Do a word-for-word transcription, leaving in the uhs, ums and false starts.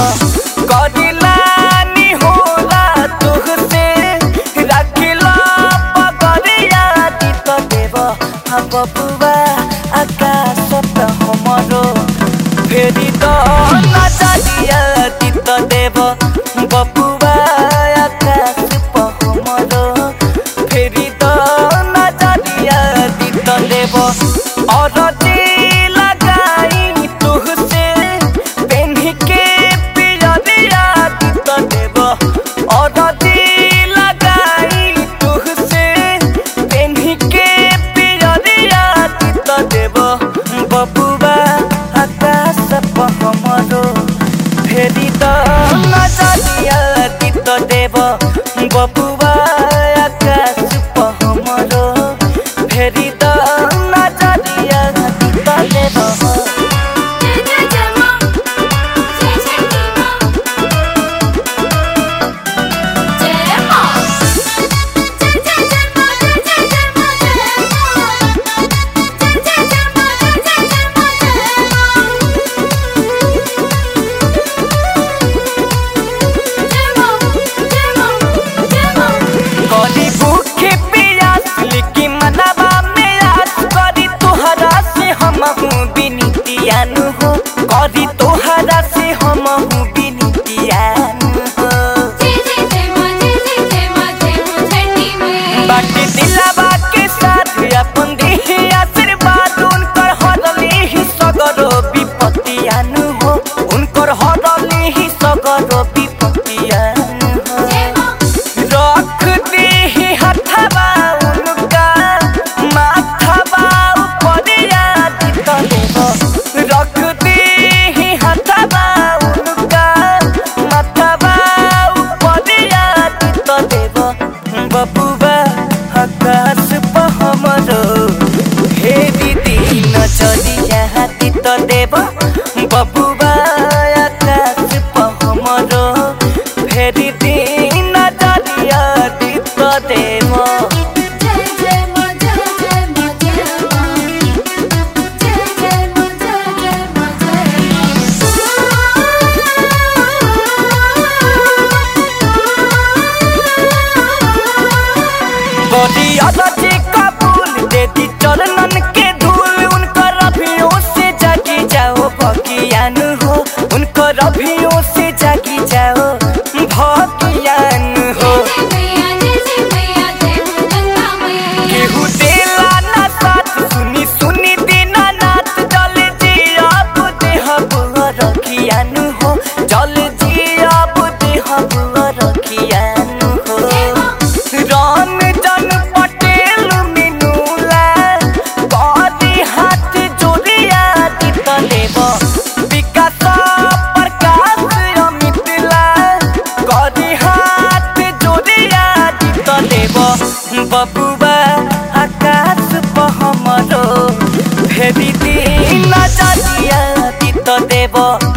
कदिलानी होला तुहसे रखिला पगरिया दित देव बबुआ आकाश पे हमरो फेरी तो नजरिया दित देव बबुआ आकाश पे हमरो फेरी तो नजरिया दित देव और लगाई तुहसे पेन्ही के पियरिया दित देव और लगाई तुहसे पेन्ही के पियरिया दित देव बबुआ आकाश पे हमरो फेरी तो नजरिया दित देव बबुआ आकाश पे हमरो फेरी तो नजरिया दित देव। करी भूखे प्यास लेकिन मनवा में आस करी तोहरा से हमहू बिनतियान हो करी तोहरा से हमहू बिनतियान हो बाटे दिलवा के साथ अपन देह आशीर्वाद उनकर हरले ही सगरो विपत्तियान हो उनकर हरले ही सगरो विपत्तियान हो रख दे हथवा उनका माथवा उपरिया दित देव रख दे हथवा उनका माथवा उपरिया दित देव बबुआ आकाश पे हमरो फेरी दिन चलिया दित देव बबुआ आकाश पे हमरो फेरी दिन चलिया दित देव। बड़ी अदाची कबूल दे दी चरणन के धूल उनकर अभियों से जागी जाओ भगियान हो उनकर अभियों से जागी जाओ भगियान हो केहू देला ना साथ सुनी सुनी दीना नाथ जल जी अब देहब रखियान हो जल जी अब देहब रखियान हो रन जन पटेल मिनुला करी हाथ जोड़िया दित देव विकास प्रकाश अमितला करी हाथ जोड़िया दित देव बबुआ आकाश पे हमरो फेरी दिन नजरिया दित देव।